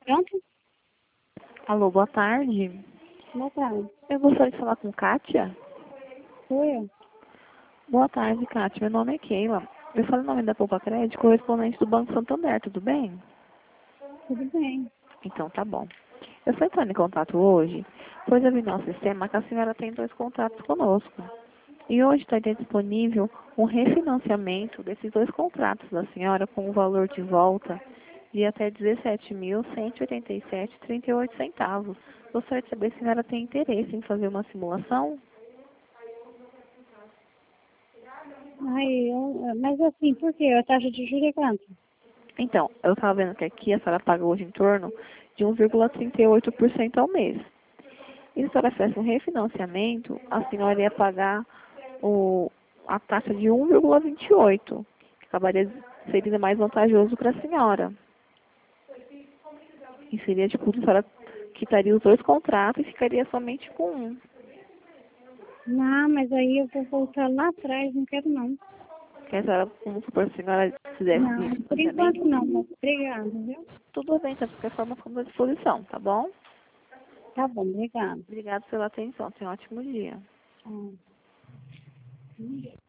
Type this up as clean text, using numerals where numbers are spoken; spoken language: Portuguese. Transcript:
Pronto? Alô, boa tarde. Boa tarde. Eu gostaria de falar com Kátia. Sou eu. Boa tarde, Kátia. Meu nome é Keila. Eu falo em nome da Poupa Crédito, correspondente do Banco Santander, tudo bem? Tudo bem. Então tá bom. Eu estou entrando em contato hoje, pois eu vi no nosso sistema que a senhora tem 2 contratos conosco. E hoje está disponível um refinanciamento desses 2 contratos da senhora com um valor de volta de até R$ 17.187,38. Gostaria de saber se a senhora tem interesse em fazer uma simulação? Mas assim, por quê? A taxa de juros é quanto? Então, eu estava vendo que aqui a senhora paga hoje em torno de 1,38% ao mês. E se a senhora fizesse um refinanciamento, a senhora ia pagar a taxa de 1,28, que seria mais vantajoso para a senhora. E seria, tipo, a senhora quitaria os 2 contratos e ficaria somente com um. Não, mas aí eu vou voltar lá atrás, não quero não. Que a senhora, como supor, se a senhora fizesse Não, esse por enquanto refinanciamento, não, mas obrigada, viu? tudo bem, então, de qualquer forma, ficamos à disposição, tá bom? Tá bom, obrigada. Obrigada pela atenção, tenha um ótimo dia. Tchau.